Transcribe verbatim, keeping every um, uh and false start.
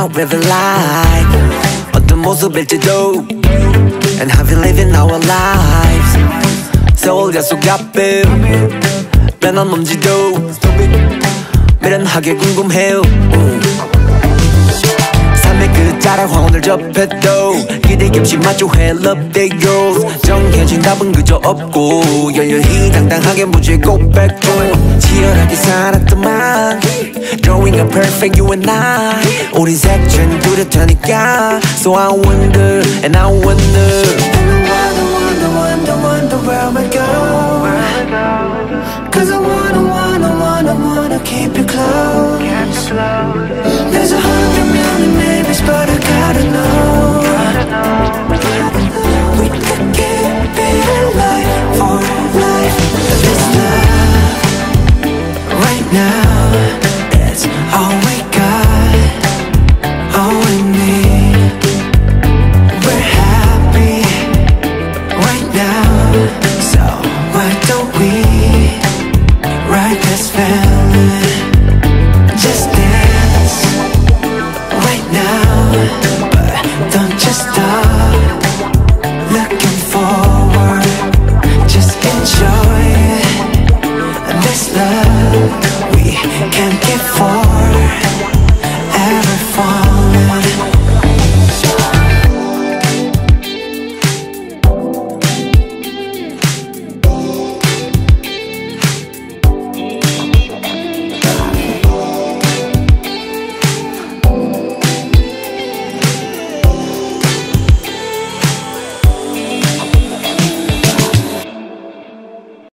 living life 어떤 모습일지도 And how we living our lives 서울 약속 앞에 변함없지도 미련하게 궁금해요 삶의 끝자락 황혼을 접해도 기대 없이 마주해 love their goals 정해진 답은 그저 없고 열렬히 당당하게 무죄 고백고 치열하게 살았더만 Drawing a perfect you and I 우린 색채는 뚜렷하니까 So I wonder and I wonder And I wonder, wonder, wonder, wonder where am I go Cause I wanna, wanna, wanna, wanna keep you close